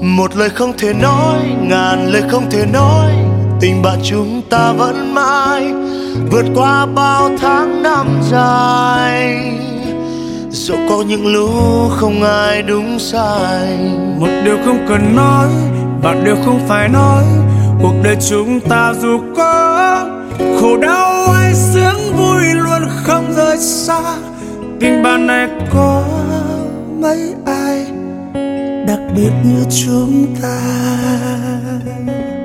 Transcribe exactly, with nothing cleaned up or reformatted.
Một lời không thể nói, ngàn lời không thể nói, tình bạn chúng ta vẫn mãi vượt qua bao tháng năm dài. Dẫu có những lúc không ai đúng sai, một điều không cần nói và điều không phải nói, cuộc đời chúng ta dù có khổ đau hay sướng vui luôn không rời xa. Tình bạn này có mấy ai đặc biệt như chúng ta.